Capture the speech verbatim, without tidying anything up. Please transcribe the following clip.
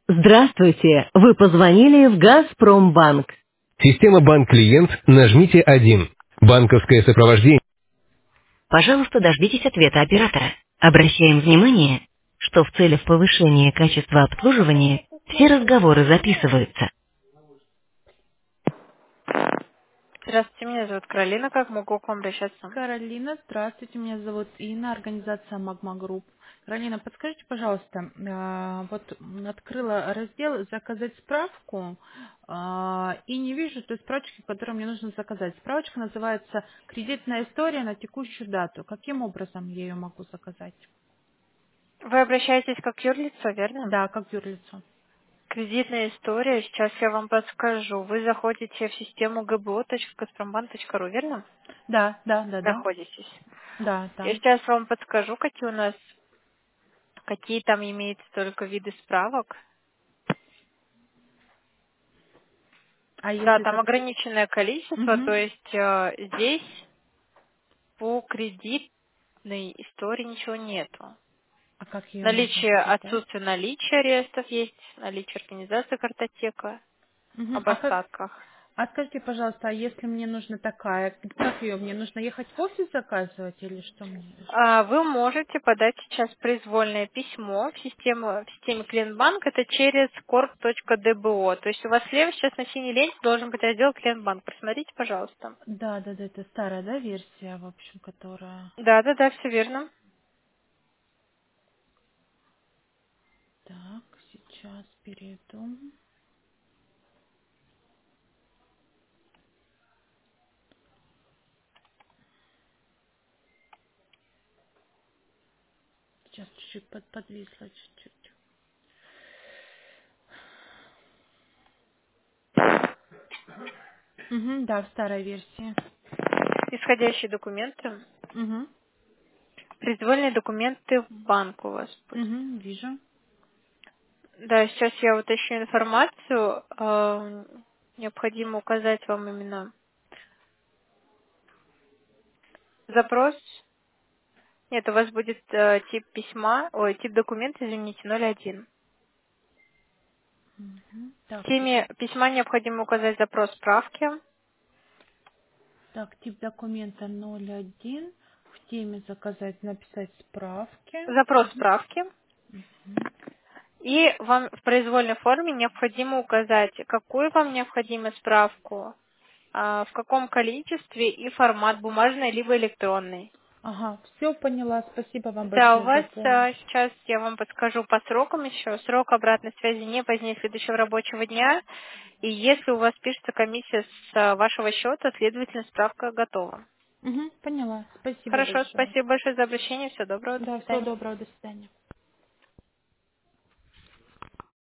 Здравствуйте! Вы позвонили в Газпромбанк. Система банк-клиент, нажмите один. Банковское сопровождение. Пожалуйста, дождитесь ответа оператора. Обращаем внимание, что в целях повышения качества обслуживания все разговоры записываются. Здравствуйте, меня зовут Каролина. Как могу к вам обращаться? Каролина, здравствуйте, меня зовут Инна, организация Магма Групп. Каролина, подскажите, пожалуйста, а, вот м, открыла раздел «Заказать справку» а, и не вижу той справочки, которую мне нужно заказать. Справочка называется «Кредитная история на текущую дату». Каким образом я ее могу заказать? Вы обращаетесь как юрлицо, верно? Да, как юрлицо. Кредитная история. Сейчас я вам подскажу. Вы заходите в систему гэ бэ о точка газпромбанк точка ру, верно? Да, да, да, да, Находитесь. да, Я да. сейчас вам подскажу, какие у нас, какие там имеются только виды справок. А Да, если там зак... ограниченное количество, то Мгм. есть э, здесь по кредитной истории ничего нету. А как ее можно Наличие, почитать? отсутствие наличия арестов есть, наличие организации картотека, Мгм. об А как... остатках. А скажите, пожалуйста, а если мне нужна такая, как ее, мне нужно ехать в офис заказывать или что мне? А, Вы можете подать сейчас произвольное письмо в систему, в системе Клиентбанк, это через корп точка дэ бэ о. То есть у вас слева сейчас на синей ленте должен быть раздел Клиентбанк. Просмотрите, пожалуйста. Да, да, да, это старая, да, версия, в общем, которая... Да, да, да, все верно. Так, сейчас перейду. Сейчас чуть-чуть под, подвисла, чуть-чуть. Угу, да, в старой версии. Исходящие документы. Угу, Произвольные документы в банк у вас будет. угу, вижу. Да, сейчас я уточню информацию. Э, Необходимо указать вам именно запрос. Нет, у вас будет э, тип письма, ой, тип документа, извините, ноль один. Угу. В Так, теме письма необходимо указать запрос справки. так, тип документа ноль один. В теме заказать, написать справки. Запрос справки. Мгм. И вам в произвольной форме необходимо указать, какую вам необходимо справку, а, в каком количестве и формат бумажный либо электронный. Ага, все поняла. Спасибо вам Да, у большое за вас а, помощь. сейчас я вам подскажу по срокам еще. Срок обратной связи не позднее следующего рабочего дня. И если у вас пишется комиссия с а, вашего счета, следовательно, справка готова. Угу, поняла. Спасибо Хорошо, большое. спасибо большое за обращение. Всего доброго, до Да, всего свидания. доброго, до свидания.